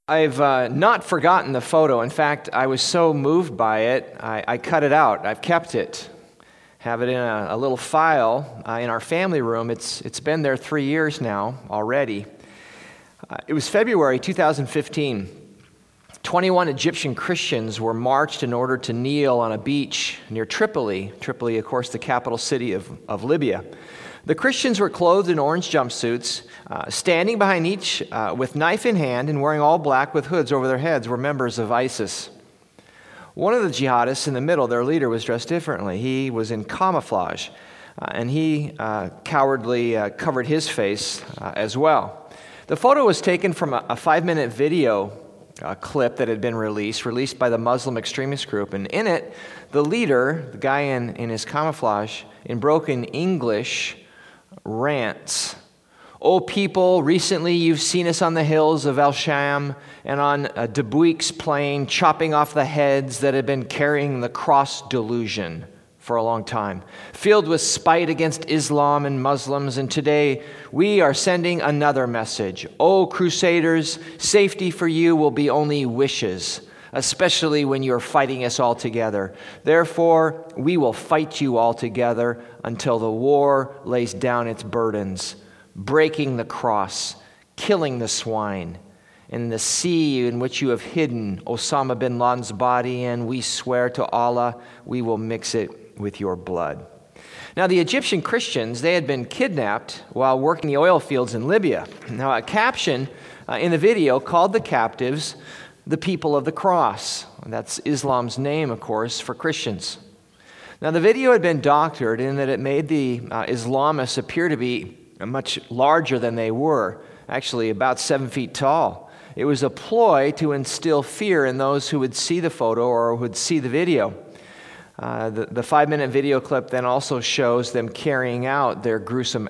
I've not forgotten the photo. In fact, I was so moved by it, I cut it out. I've kept it. Have it in a little file in our family room. It's been there 3 years now already. It was February 2015. 21 Egyptian Christians were marched in order to kneel on a beach near Tripoli. Tripoli, of course, the capital city of Libya. The Christians were clothed in orange jumpsuits, standing behind each with knife in hand and wearing all black with hoods over their heads were members of ISIS. One of the jihadists in the middle, their leader, was dressed differently. He was in camouflage, and he cowardly covered his face as well. The photo was taken from a 5-minute video clip that had been released by the Muslim extremist group. And in it, the leader, the guy in his camouflage, in broken English, rants. "O people, recently you've seen us on the hills of El-Sham and on Dubuque's plain, chopping off the heads that had been carrying the cross delusion for a long time, filled with spite against Islam and Muslims, and today we are sending another message. O crusaders, safety for you will be only wishes, especially when you're fighting us all together. Therefore, we will fight you all together until the war lays down its burdens, breaking the cross, killing the swine. In the sea in which you have hidden Osama bin Laden's body, and we swear to Allah, we will mix it with your blood." Now, the Egyptian Christians, they had been kidnapped while working the oil fields in Libya. Now, a caption in the video called the captives the people of the cross. That's Islam's name, of course, for Christians. Now, the video had been doctored in that it made the Islamists appear to be much larger than they were, actually about 7 feet tall. It was a ploy to instill fear in those who would see the photo or would see the video. The 5-minute video clip then also shows them carrying out their gruesome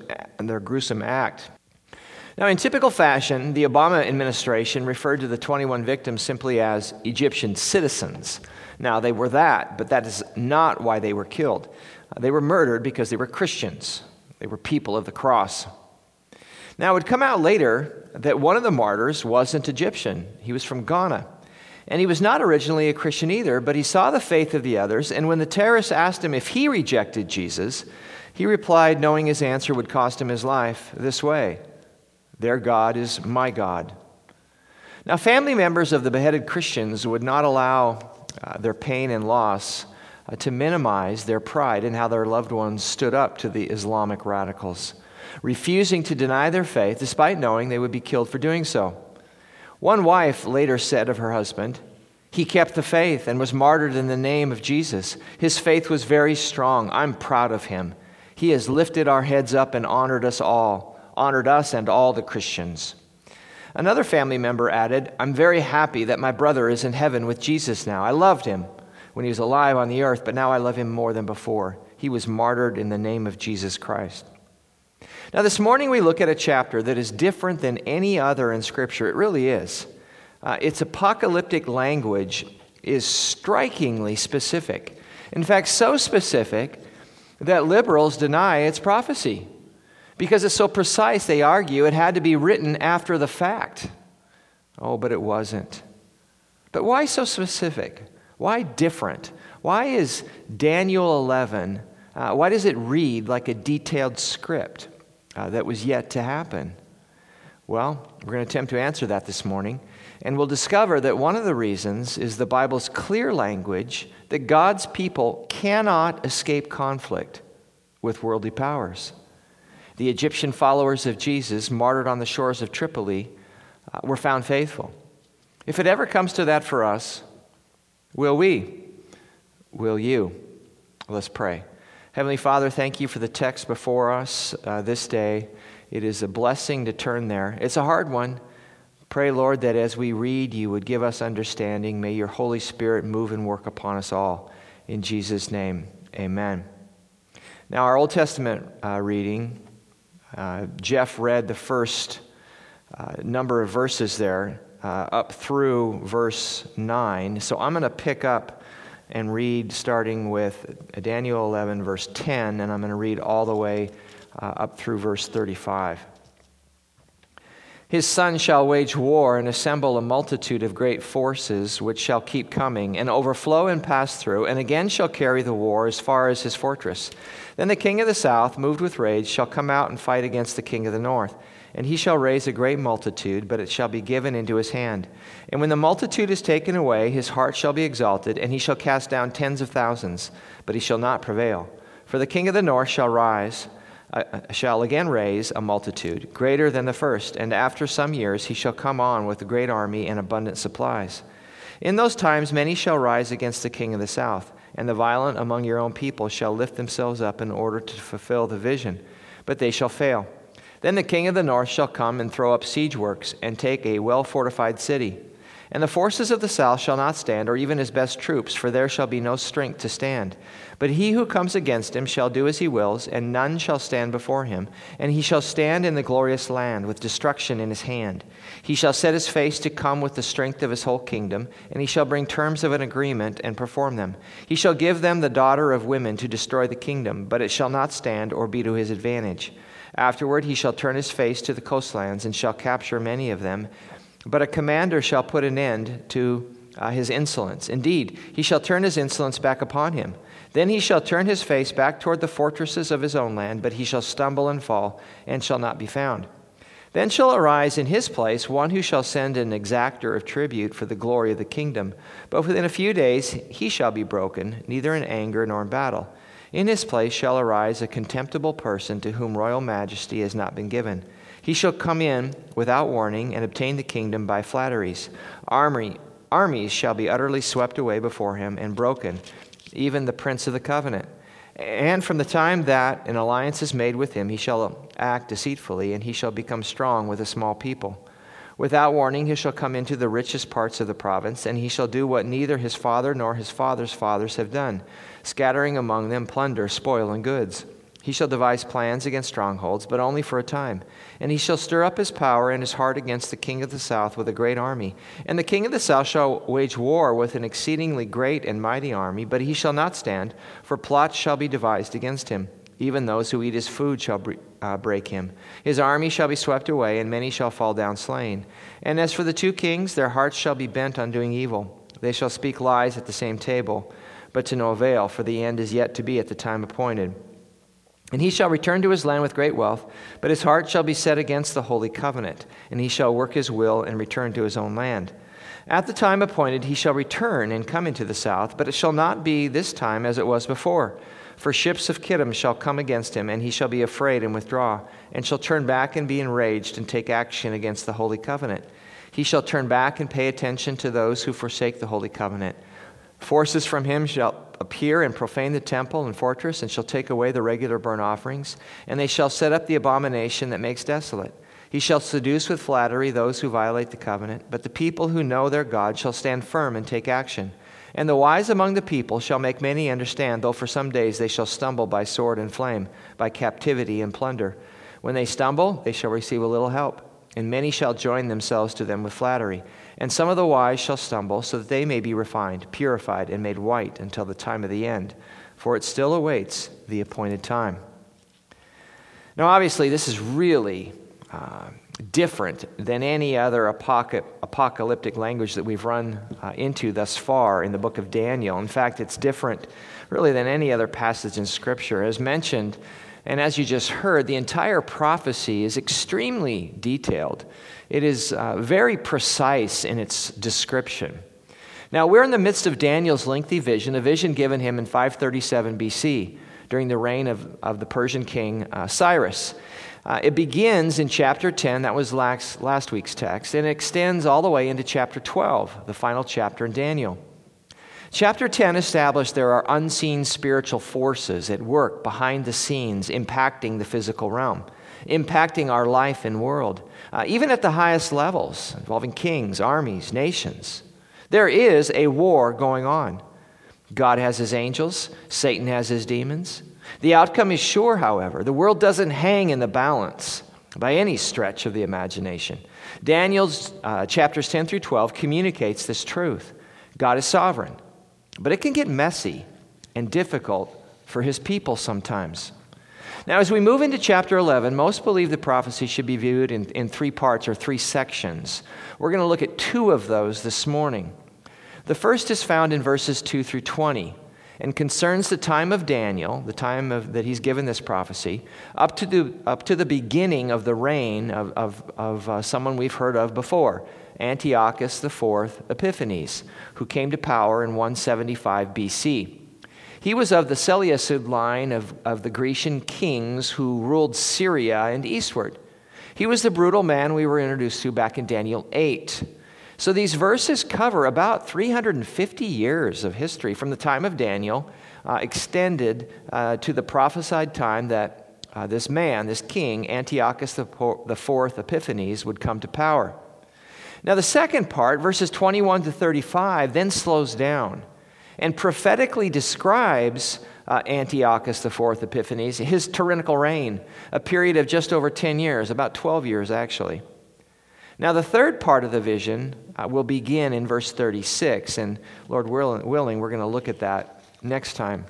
act. Now, in typical fashion, the Obama administration referred to the 21 victims simply as Egyptian citizens. Now, they were that, but that is not why they were killed. They were murdered because they were Christians. They were people of the cross. Now, it would come out later that one of the martyrs wasn't Egyptian. He was from Ghana. And he was not originally a Christian either, but he saw the faith of the others, and when the terrorists asked him if he rejected Jesus, he replied, knowing his answer would cost him his life, this way: "Their God is my God." Now, family members of the beheaded Christians would not allow their pain and loss to minimize their pride in how their loved ones stood up to the Islamic radicals, refusing to deny their faith despite knowing they would be killed for doing so. One wife later said of her husband, "He kept the faith and was martyred in the name of Jesus. His faith was very strong. I'm proud of him. He has lifted our heads up and honored us and all the Christians." Another family member added, "I'm very happy that my brother is in heaven with Jesus now. I loved him when he was alive on the earth, but now I love him more than before. He was martyred in the name of Jesus Christ." Now, this morning we look at a chapter that is different than any other in Scripture. It really is. Its apocalyptic language is strikingly specific. In fact, so specific that liberals deny its prophecy. Because it's so precise, they argue, it had to be written after the fact. Oh, but it wasn't. But why so specific? Why different? Why is Daniel 11, why does it read like a detailed script that was yet to happen? Well, we're going to attempt to answer that this morning, and we'll discover that one of the reasons is the Bible's clear language that God's people cannot escape conflict with worldly powers. The Egyptian followers of Jesus, martyred on the shores of Tripoli, were found faithful. If it ever comes to that for us, will we? Will you? Let's pray. Heavenly Father, thank you for the text before us this day. It is a blessing to turn there. It's a hard one. Pray, Lord, that as we read, you would give us understanding. May your Holy Spirit move and work upon us all. In Jesus' name, amen. Now, our Old Testament reading, Jeff read the first number of verses there up through verse 9. So I'm going to pick up and read starting with Daniel 11, verse 10, and I'm going to read all the way up through verse 35. His son shall wage war and assemble a multitude of great forces, which shall keep coming, and overflow and pass through, and again shall carry the war as far as his fortress. Then the king of the south, moved with rage, shall come out and fight against the king of the north. And he shall raise a great multitude, but it shall be given into his hand. And when the multitude is taken away, his heart shall be exalted, and he shall cast down tens of thousands, but he shall not prevail. For the king of the north shall again raise a multitude, greater than the first, and after some years he shall come on with a great army and abundant supplies. In those times many shall rise against the king of the south, and the violent among your own people shall lift themselves up in order to fulfill the vision, but they shall fail. Then the king of the north shall come and throw up siege works, and take a well-fortified city. And the forces of the south shall not stand, or even his best troops, for there shall be no strength to stand. But he who comes against him shall do as he wills, and none shall stand before him. And he shall stand in the glorious land, with destruction in his hand. He shall set his face to come with the strength of his whole kingdom, and he shall bring terms of an agreement and perform them. He shall give them the daughter of women to destroy the kingdom, but it shall not stand or be to his advantage. Afterward he shall turn his face to the coastlands, and shall capture many of them. But a commander shall put an end to his insolence. Indeed, he shall turn his insolence back upon him. Then he shall turn his face back toward the fortresses of his own land, but he shall stumble and fall, and shall not be found. Then shall arise in his place one who shall send an exactor of tribute for the glory of the kingdom. But within a few days he shall be broken, neither in anger nor in battle. In his place shall arise a contemptible person to whom royal majesty has not been given. He shall come in without warning and obtain the kingdom by flatteries. Armies shall be utterly swept away before him and broken, even the prince of the covenant. And from the time that an alliance is made with him, he shall act deceitfully, and he shall become strong with a small people. Without warning, he shall come into the richest parts of the province, and he shall do what neither his father nor his father's fathers have done, scattering among them plunder, spoil, and goods. He shall devise plans against strongholds, but only for a time. And he shall stir up his power and his heart against the king of the south with a great army. And the king of the south shall wage war with an exceedingly great and mighty army, but he shall not stand, for plots shall be devised against him. Even those who eat his food shall break him. His army shall be swept away, and many shall fall down slain. And as for the two kings, their hearts shall be bent on doing evil. They shall speak lies at the same table, but to no avail, for the end is yet to be at the time appointed. And he shall return to his land with great wealth, but his heart shall be set against the holy covenant, and he shall work his will and return to his own land. At the time appointed he shall return and come into the south, but it shall not be this time as it was before. For ships of Kittim shall come against him, and he shall be afraid and withdraw, and shall turn back and be enraged and take action against the holy covenant. He shall turn back and pay attention to those who forsake the holy covenant. Forces from him shall appear and profane the temple and fortress, and shall take away the regular burnt offerings, and they shall set up the abomination that makes desolate. He shall seduce with flattery those who violate the covenant, but the people who know their God shall stand firm and take action. And the wise among the people shall make many understand, though for some days they shall stumble by sword and flame, by captivity and plunder. When they stumble, they shall receive a little help, and many shall join themselves to them with flattery. And some of the wise shall stumble, so that they may be refined, purified, and made white until the time of the end. For it still awaits the appointed time. Now, obviously, this is really different than any other apocalyptic language that we've run into thus far in the book of Daniel. In fact, it's different really than any other passage in Scripture. As mentioned, and as you just heard, the entire prophecy is extremely detailed. It is very precise in its description. Now, we're in the midst of Daniel's lengthy vision, a vision given him in 537 BC during the reign of the Persian king Cyrus. It begins in chapter 10, that was last week's text, and it extends all the way into chapter 12, the final chapter in Daniel. Chapter 10 established there are unseen spiritual forces at work behind the scenes, impacting the physical realm, impacting our life and world, even at the highest levels, involving kings, armies, nations. There is a war going on. God has his angels, Satan has his demons. The outcome is sure, however. The world doesn't hang in the balance by any stretch of the imagination. Daniel's chapters 10 through 12 communicates this truth. God is sovereign, but it can get messy and difficult for his people sometimes. Now, as we move into chapter 11, most believe the prophecy should be viewed in three parts or three sections. We're going to look at two of those this morning. The first is found in verses 2 through 20 and concerns the time of Daniel, the time that he's given this prophecy, up to the beginning of the reign of someone we've heard of before, Antiochus IV Epiphanes, who came to power in 175 BC. He was of the Seleucid line of the Grecian kings who ruled Syria and eastward. He was the brutal man we were introduced to back in Daniel 8. So these verses cover about 350 years of history from the time of Daniel, extended to the prophesied time that this king, Antiochus IV Epiphanes, would come to power. Now the second part, verses 21 to 35, then slows down and prophetically describes Antiochus IV Epiphanes, his tyrannical reign, a period of just over 10 years, about 12 years actually. Now the third part of the vision will begin in verse 36, and Lord willing, we're going to look at that next time.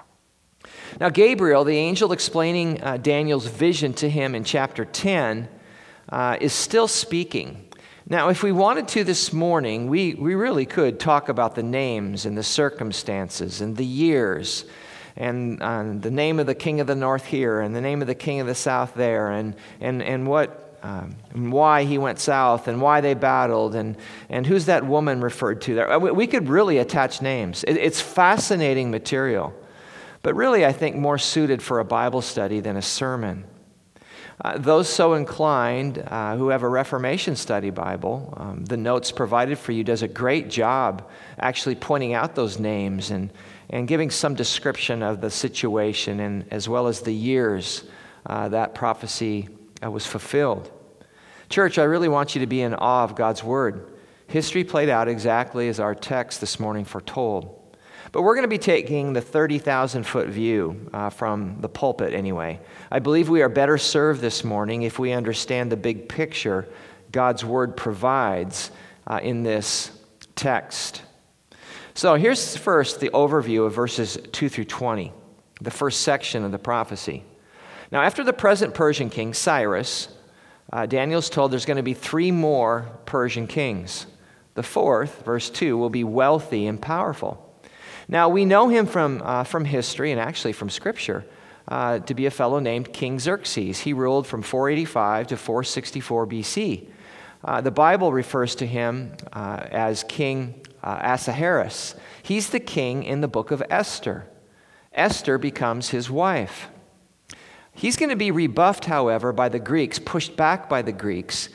Now Gabriel, the angel explaining Daniel's vision to him in chapter 10, is still speaking. Now, if we wanted to this morning, we really could talk about the names and the circumstances and the years and the name of the king of the north here and the name of the king of the south there and what and why he went south and why they battled and who's that woman referred to there. We could really attach names. It's fascinating material, but really I think more suited for a Bible study than a sermon. Those so inclined who have a Reformation study Bible, the notes provided for you does a great job actually pointing out those names and giving some description of the situation and as well as the years that prophecy was fulfilled. Church, I really want you to be in awe of God's Word. History played out exactly as our text this morning foretold. But we're going to be taking the 30,000-foot view from the pulpit anyway. I believe we are better served this morning if we understand the big picture God's Word provides in this text. So here's first the overview of verses 2 through 20, the first section of the prophecy. Now, after the present Persian king, Cyrus, Daniel's told there's going to be 3 more Persian kings. The fourth, verse 2, will be wealthy and powerful. Now, we know him from history and actually from Scripture to be a fellow named King Xerxes. He ruled from 485 to 464 BC. The Bible refers to him as King Ahasuerus. He's the king in the book of Esther. Esther becomes his wife. He's going to be rebuffed, however, by the Greeks, pushed back by the Greeks,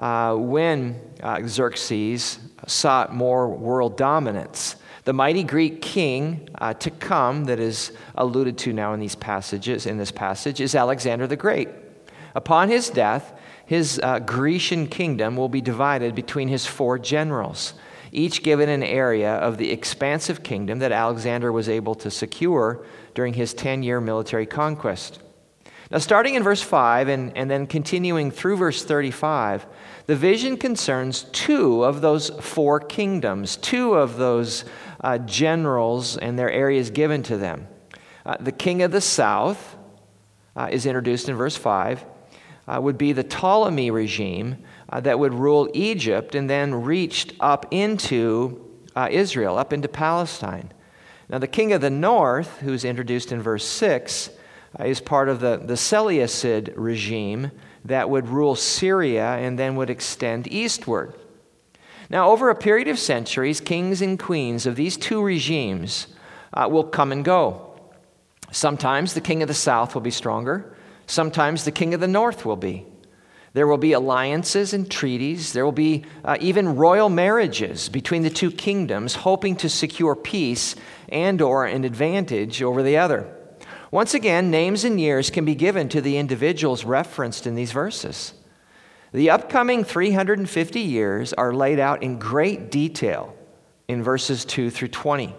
when Xerxes sought more world dominance. The mighty Greek king to come that is alluded to now in this passage is Alexander the Great. Upon his death, his Grecian kingdom will be divided between his 4 generals, each given an area of the expansive kingdom that Alexander was able to secure during his 10-year military conquest. Now, starting in verse 5 and then continuing through verse 35, the vision concerns 2 of those 4 kingdoms, 2 of those generals and their areas given to them. The king of the south is introduced in verse 5, would be the Ptolemy regime that would rule Egypt and then reached up into Israel, up into Palestine. Now, the king of the north, who's introduced in verse 6, is part of the Seleucid regime that would rule Syria and then would extend eastward. Now, over a period of centuries, kings and queens of these 2 regimes will come and go. Sometimes the king of the south will be stronger. Sometimes the king of the north will be. There will be alliances and treaties. There will be even royal marriages between the 2 kingdoms, hoping to secure peace and or an advantage over the other. Once again, names and years can be given to the individuals referenced in these verses. The upcoming 350 years are laid out in great detail in verses 2 through 20.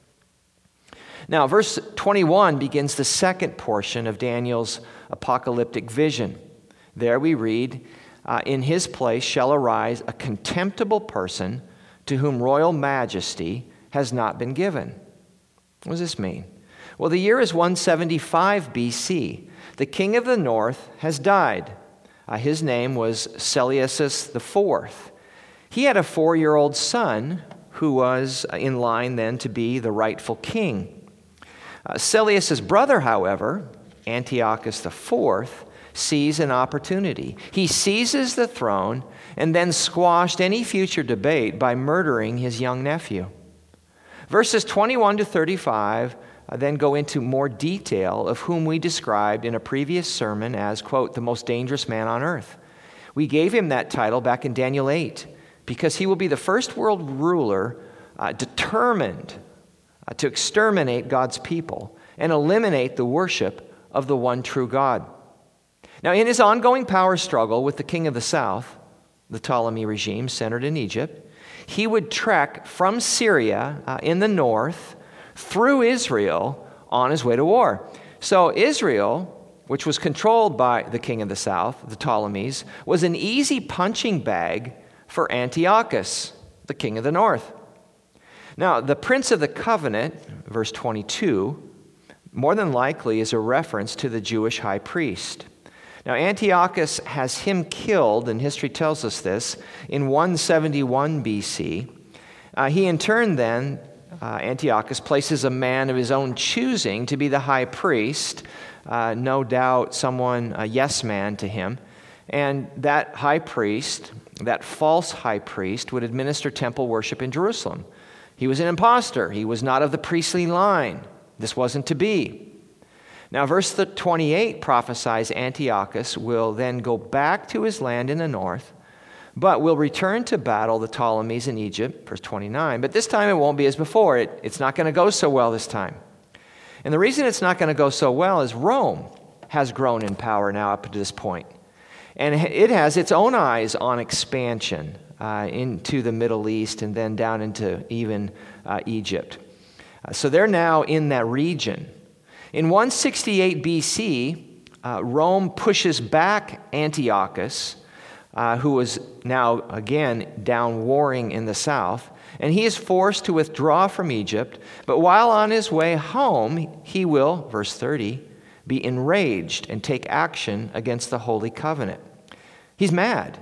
Now, verse 21 begins the second portion of Daniel's apocalyptic vision. There we read, in his place shall arise a contemptible person to whom royal majesty has not been given. What does this mean? Well, the year is 175 BC. The king of the north has died. His name was Seleucus IV. He had a 4-year-old son who was in line then to be the rightful king. Seleucus' brother, however, Antiochus IV, sees an opportunity. He seizes the throne and then squashed any future debate by murdering his young nephew. Verses 21 to 35 then go into more detail of whom we described in a previous sermon as, quote, the most dangerous man on earth. We gave him that title back in Daniel 8 because he will be the first world ruler determined to exterminate God's people and eliminate the worship of the one true God. Now, in his ongoing power struggle with the king of the south, the Ptolemy regime centered in Egypt, he would trek from Syria in the north through Israel on his way to war. So Israel, which was controlled by the king of the south, the Ptolemies, was an easy punching bag for Antiochus, the king of the north. Now, the Prince of the Covenant, verse 22, more than likely is a reference to the Jewish high priest. Now, Antiochus has him killed, and history tells us this, in 171 BC. He in turn then, Antiochus, places a man of his own choosing to be the high priest, no doubt someone, a yes man to him. And that high priest, that false high priest, would administer temple worship in Jerusalem. He was an imposter. He was not of the priestly line. This wasn't to be. Now, verse 28 prophesies Antiochus will then go back to his land in the north, but will return to battle the Ptolemies in Egypt, verse 29. But this time it won't be as before. It's not going to go so well this time. And the reason it's not going to go so well is Rome has grown in power now up to this point. And it has its own eyes on expansion into the Middle East and then down into even Egypt. So they're now in that region. In 168 BC, Rome pushes back Antiochus, who was now again down warring in the south, and he is forced to withdraw from Egypt. But while on his way home, he will, verse 30, be enraged and take action against the Holy Covenant. He's mad.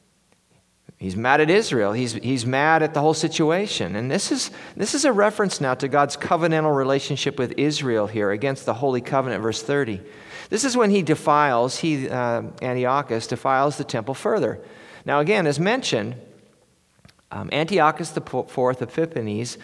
He's mad at Israel. He's mad at the whole situation. And this is a reference now to God's covenantal relationship with Israel here against the Holy Covenant, verse 30. This is when Antiochus defiles the temple further. Now again, as mentioned, Antiochus IV Epiphanes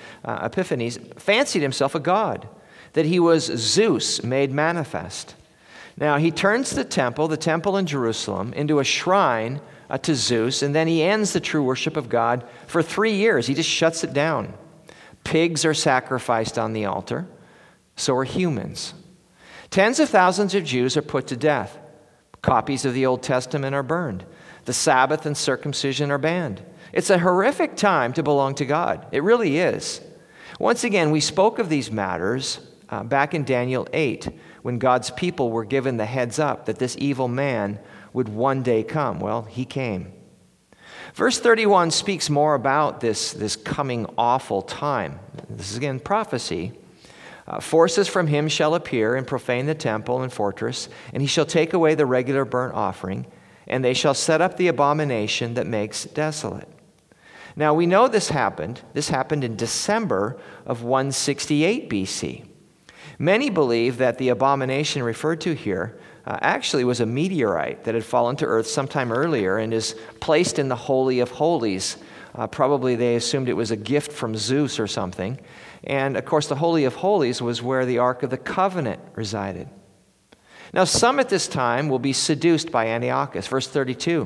fancied himself a god, that he was Zeus made manifest. Now he turns the temple in Jerusalem, into a shrine to Zeus, and then he ends the true worship of God for 3 years. He just shuts it down. Pigs are sacrificed on the altar. So are humans. Tens of thousands of Jews are put to death. Copies of the Old Testament are burned. The Sabbath and circumcision are banned. It's a horrific time to belong to God. It really is. Once again, we spoke of these matters back in Daniel 8, when God's people were given the heads up that this evil man would one day come. Well, he came. Verse 31 speaks more about this coming awful time. This is again prophecy. Forces from him shall appear and profane the temple and fortress, and he shall take away the regular burnt offering, and they shall set up the abomination that makes desolate. Now we know this happened. This happened in December of 168 BC. Many believe that the abomination referred to here actually was a meteorite that had fallen to earth sometime earlier and is placed in the Holy of Holies. Probably they assumed it was a gift from Zeus or something. And of course, the Holy of Holies was where the Ark of the Covenant resided. Now, some at this time will be seduced by Antiochus. Verse 32.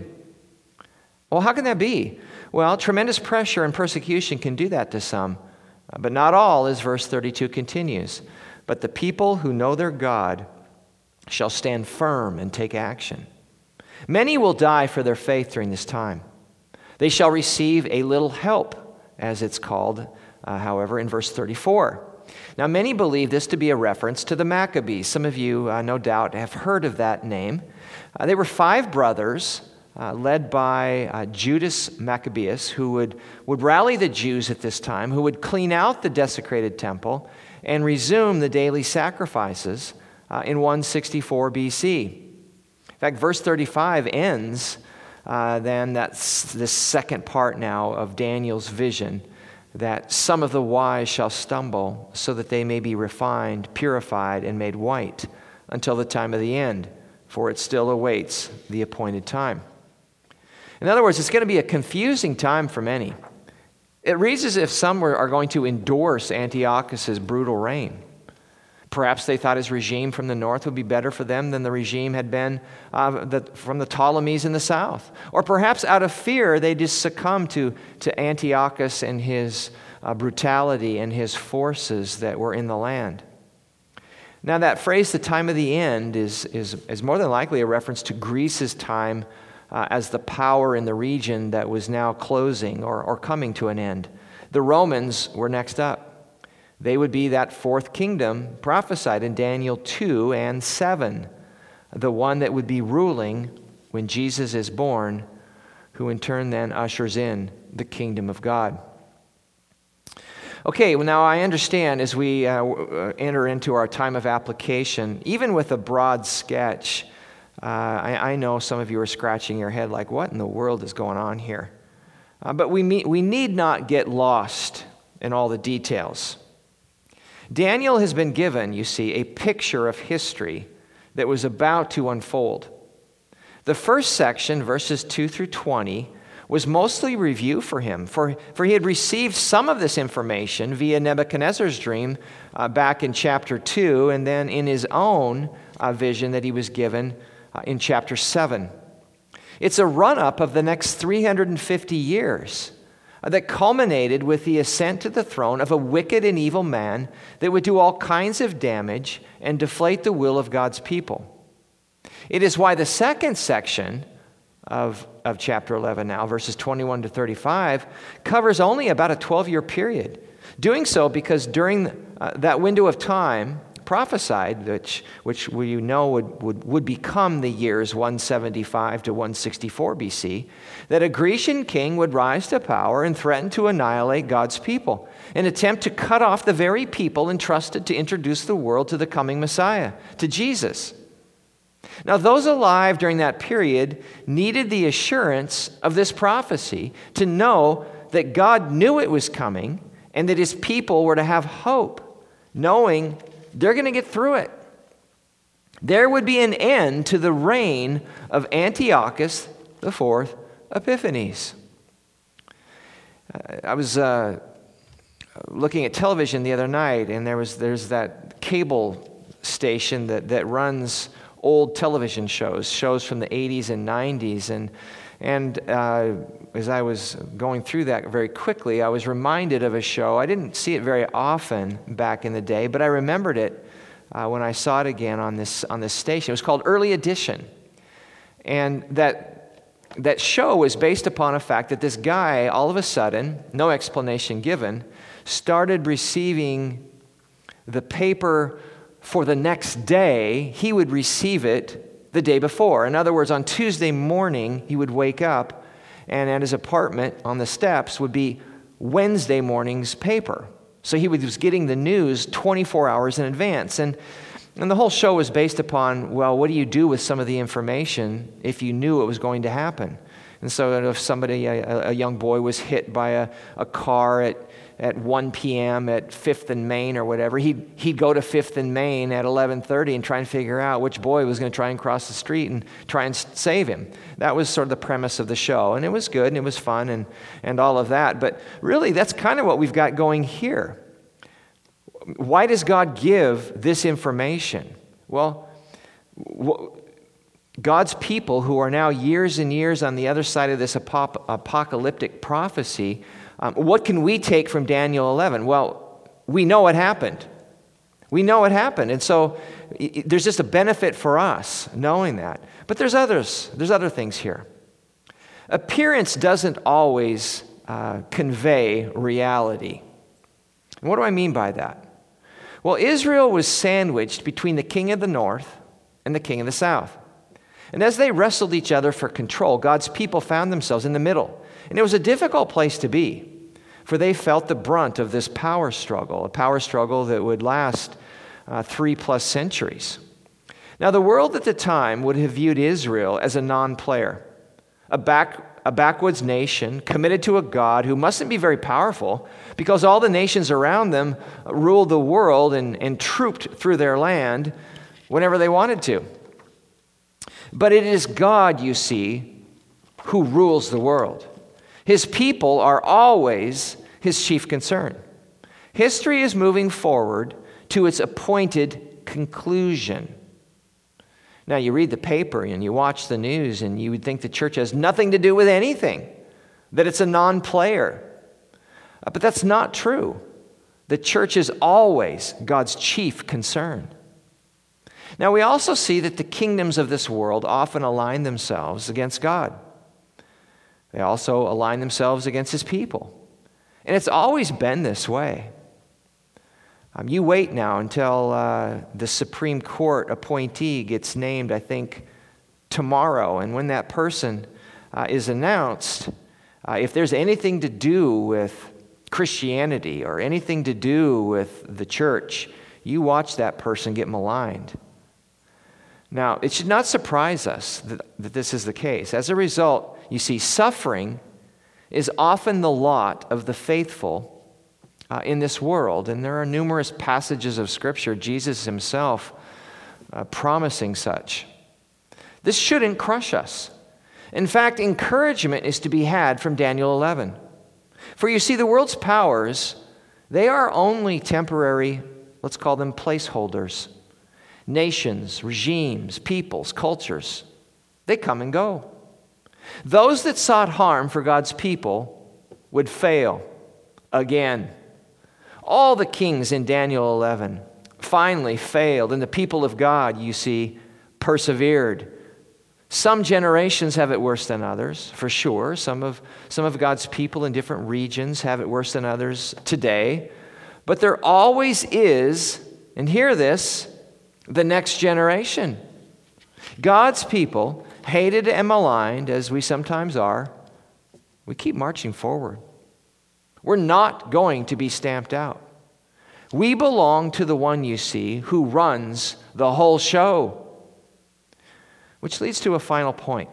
Well, how can that be? Well, tremendous pressure and persecution can do that to some, but not all, as verse 32 continues. But the people who know their God shall stand firm and take action. Many will die for their faith during this time. They shall receive a little help, as it's called, however, in verse 34. Now, many believe this to be a reference to the Maccabees. Some of you, no doubt, have heard of that name. They were 5 brothers led by Judas Maccabeus, who would rally the Jews at this time, who would clean out the desecrated temple and resume the daily sacrifices in 164 BC. In fact, verse 35 ends then that's this second part now of Daniel's vision, that some of the wise shall stumble so that they may be refined, purified, and made white until the time of the end, for it still awaits the appointed time. In other words, it's going to be a confusing time for many. It reads as if some are going to endorse Antiochus' brutal reign. Perhaps they thought his regime from the north would be better for them than the regime had been from the Ptolemies in the south. Or perhaps out of fear, they just succumbed to Antiochus and his brutality and his forces that were in the land. Now that phrase, the time of the end, is more than likely a reference to Greece's time as the power in the region that was now closing or coming to an end. The Romans were next up. They would be that fourth kingdom prophesied in Daniel 2 and 7, the one that would be ruling when Jesus is born, who in turn then ushers in the kingdom of God. Okay, well now I understand as we enter into our time of application, even with a broad sketch, I know some of you are scratching your head like, what in the world is going on here? But we need not get lost in all the details. Daniel has been given, you see, a picture of history that was about to unfold. The first section, verses 2 through 20, was mostly review for him, for he had received some of this information via Nebuchadnezzar's dream back in chapter 2, and then in his own vision that he was given in chapter 7. It's a run-up of the next 350 years that culminated with the ascent to the throne of a wicked and evil man that would do all kinds of damage and deflate the will of God's people. It is why the second section of chapter 11 now, verses 21 to 35, covers only about a 12-year period. Doing so because during that window of time prophesied, which we know would become the years 175 to 164 BC, that a Grecian king would rise to power and threaten to annihilate God's people, an attempt to cut off the very people entrusted to introduce the world to the coming Messiah, to Jesus. Now, those alive during that period needed the assurance of this prophecy to know that God knew it was coming and that his people were to have hope, knowing they're going to get through it. There would be an end to the reign of Antiochus IV Epiphanes. I was looking at television the other night, and there's that cable station that runs old television shows from the 80s and 90s. And as I was going through that very quickly, I was reminded of a show. I didn't see it very often back in the day, but I remembered it when I saw it again on this station. It was called Early Edition. And that show was based upon a fact that this guy, all of a sudden, no explanation given, started receiving the paper for the next day. He would receive it the day before. In other words, on Tuesday morning, he would wake up, and at his apartment on the steps would be Wednesday morning's paper. So he was getting the news 24 hours in advance. And the whole show was based upon, well, what do you do with some of the information if you knew it was going to happen? And so if somebody, a young boy, was hit by a car at 1 p.m. at 5th and Main or whatever, he'd go to 5th and Main at 11:30 and try and figure out which boy was going to try and cross the street and try and save him. That was sort of the premise of the show, and it was good and it was fun and all of that. But really, that's kind of what we've got going here. Why does God give this information? Well, God's people who are now years and years on the other side of this apocalyptic prophecy, what can we take from Daniel 11? Well, we know what happened. We know what happened. And so there's just a benefit for us knowing that. But there's other things here. Appearance doesn't always convey reality. And what do I mean by that? Well, Israel was sandwiched between the king of the north and the king of the south. And as they wrestled each other for control, God's people found themselves in the middle. And it was a difficult place to be, for they felt the brunt of this power struggle, a power struggle that would last 3+ centuries. Now, the world at the time would have viewed Israel as a non-player, a backwoods nation committed to a God who mustn't be very powerful because all the nations around them ruled the world and trooped through their land whenever they wanted to. But it is God, you see, who rules the world. His people are always his chief concern. History is moving forward to its appointed conclusion. Now, you read the paper and you watch the news and you would think the church has nothing to do with anything, that it's a non-player. But that's not true. The church is always God's chief concern. Now, we also see that the kingdoms of this world often align themselves against God. They also align themselves against his people. And it's always been this way. You wait now until the Supreme Court appointee gets named, I think, tomorrow. And when that person is announced, if there's anything to do with Christianity or anything to do with the church, you watch that person get maligned. Now, it should not surprise us that this is the case. As a result, you see, suffering is often the lot of the faithful in this world. And there are numerous passages of Scripture, Jesus himself promising such. This shouldn't crush us. In fact, encouragement is to be had from Daniel 11. For you see, the world's powers, they are only temporary, let's call them placeholders. Nations, regimes, peoples, cultures, they come and go. Those that sought harm for God's people would fail again. All the kings in Daniel 11 finally failed, and the people of God, you see, persevered. Some generations have it worse than others, for sure. Some of God's people in different regions have it worse than others today. But there always is, and hear this, the next generation. God's people, hated and maligned, as we sometimes are, we keep marching forward. We're not going to be stamped out. We belong to the one, you see, who runs the whole show. Which leads to a final point.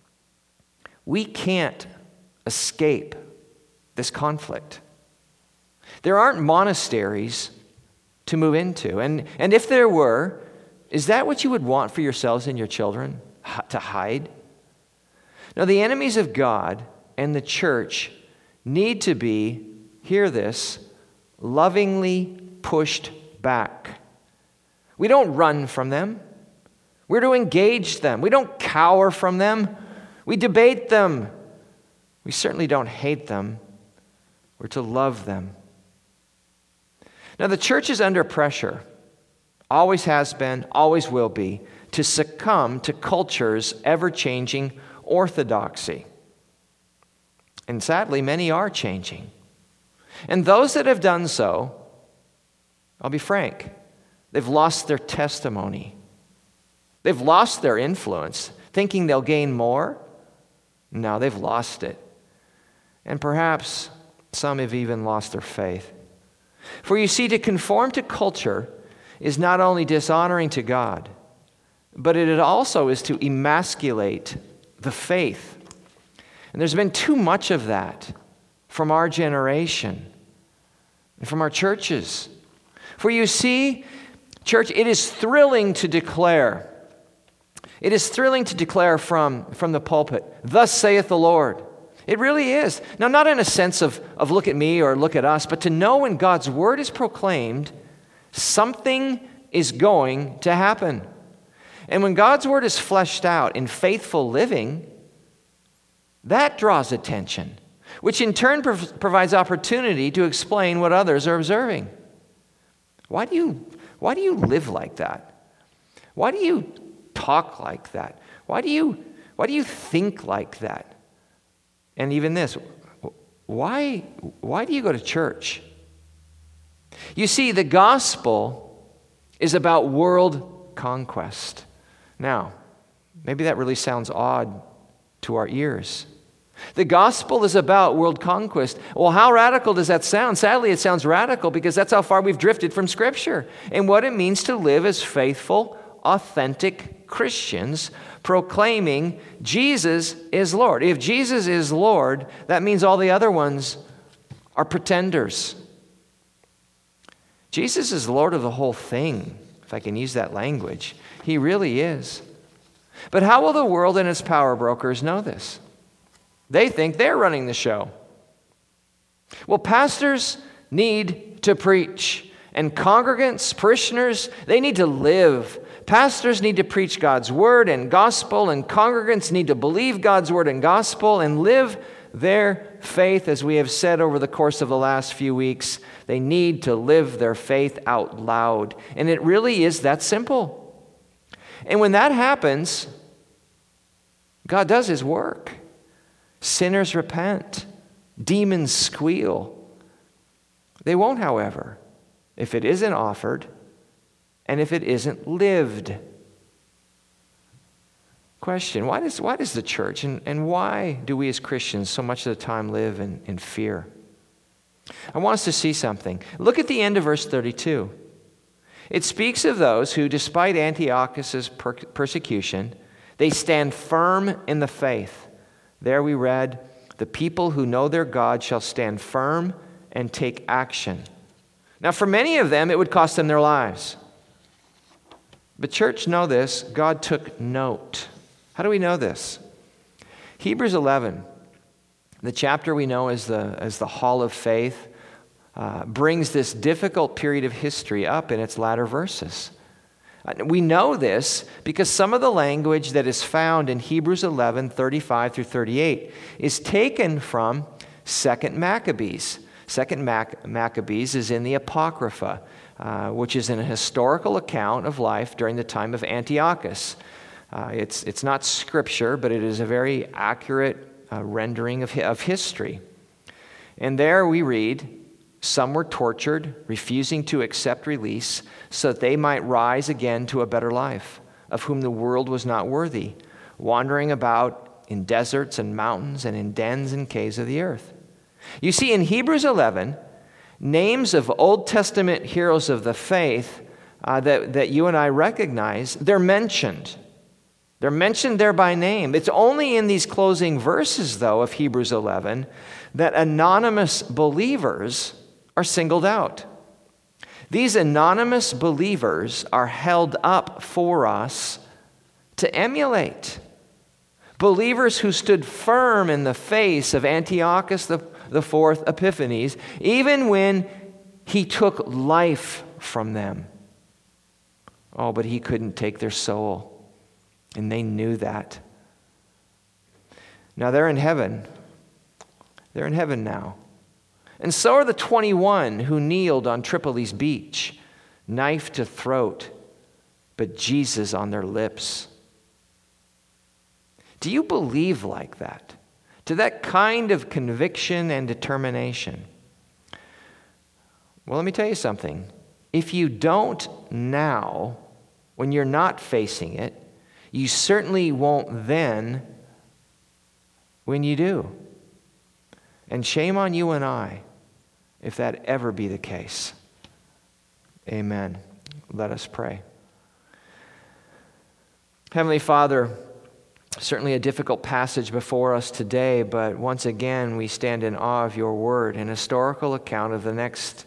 We can't escape this conflict. There aren't monasteries to move into. And if there were, is that what you would want for yourselves and your children? To hide? Now, the enemies of God and the church need to be, hear this, lovingly pushed back. We don't run from them. We're to engage them. We don't cower from them. We debate them. We certainly don't hate them. We're to love them. Now, the church is under pressure, always has been, always will be, to succumb to culture's ever-changing orthodoxy. And sadly, many are changing. And those that have done so, I'll be frank, they've lost their testimony. They've lost their influence, thinking they'll gain more. No, they've lost it. And perhaps some have even lost their faith. For you see, to conform to culture is not only dishonoring to God, but it also is to emasculate the faith. And there's been too much of that from our generation and from our churches. For you see, church, it is thrilling to declare. It is thrilling to declare from the pulpit, "Thus saith the Lord." It really is. Now, not in a sense of look at me or look at us, but to know when God's word is proclaimed, something is going to happen. And when God's word is fleshed out in faithful living, that draws attention, which in turn provides opportunity to explain what others are observing. Why do you live like that? Why do you talk like that? Why do you think like that? And even this, why do you go to church? You see, the gospel is about world conquest. Now, maybe that really sounds odd to our ears. The gospel is about world conquest. Well, how radical does that sound? Sadly, it sounds radical because that's how far we've drifted from Scripture and what it means to live as faithful, authentic Christians proclaiming Jesus is Lord. If Jesus is Lord, that means all the other ones are pretenders. Jesus is Lord of the whole thing, if I can use that language. He really is. But how will the world and its power brokers know this? They think they're running the show. Well, pastors need to preach, and congregants, parishioners, they need to live. Pastors need to preach God's word and gospel, and congregants need to believe God's word and gospel and live their faith, as we have said over the course of the last few weeks. They need to live their faith out loud. And it really is that simple. And when that happens, God does his work. Sinners repent. Demons squeal. They won't, however, if it isn't offered and if it isn't lived. Question, why does the church and why do we as Christians so much of the time live in fear? I want us to see something. Look at the end of verse 32. It speaks of those who, despite Antiochus' persecution, they stand firm in the faith. There we read, the people who know their God shall stand firm and take action. Now, for many of them, it would cost them their lives. But church, know this, God took note. How do we know this? Hebrews 11, the chapter we know as the Hall of Faith, brings this difficult period of history up in its latter verses. We know this because some of the language that is found in Hebrews 11, 35 through 38 is taken from 2 Maccabees. 2 Maccabees is in the Apocrypha, which is an historical account of life during the time of Antiochus. It's not scripture, but it is a very accurate rendering of history. And there we read, some were tortured, refusing to accept release, so that they might rise again to a better life, of whom the world was not worthy, wandering about in deserts and mountains and in dens and caves of the earth. You see, in Hebrews 11, names of Old Testament heroes of the faith that you and I recognize, they're mentioned. They're mentioned there by name. It's only in these closing verses, though, of Hebrews 11 that anonymous believers are singled out. These anonymous believers are held up for us to emulate. Believers who stood firm in the face of Antiochus the fourth Epiphanes, even when he took life from them. Oh, but he couldn't take their soul. And they knew that. Now they're in heaven. They're in heaven now. And so are the 21 who kneeled on Tripoli's beach, knife to throat, but Jesus on their lips. Do you believe like that? To that kind of conviction and determination? Well, let me tell you something. If you don't now, when you're not facing it, you certainly won't then when you do. And shame on you and I if that ever be the case. Amen. Let us pray. Heavenly Father, certainly a difficult passage before us today, but once again we stand in awe of your word, an historical account of the next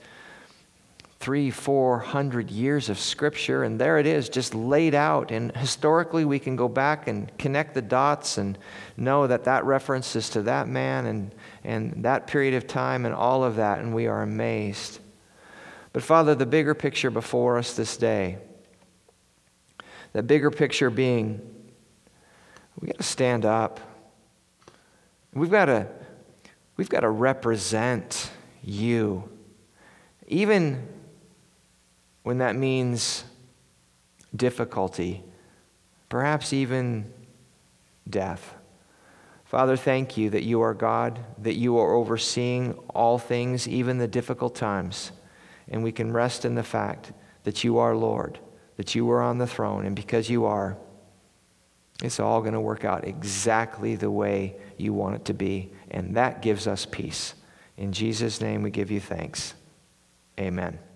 300-400 years of Scripture, and there it is, just laid out. And historically, we can go back and connect the dots and know that that references to that man and that period of time and all of that, and we are amazed. But Father, the bigger picture before us this day, the bigger picture being, we got to stand up. We've got to represent you, even when that means difficulty, perhaps even death. Father, thank you that you are God, that you are overseeing all things, even the difficult times. And we can rest in the fact that you are Lord, that you are on the throne, and because you are, it's all going to work out exactly the way you want it to be, and that gives us peace. In Jesus' name we give you thanks. Amen.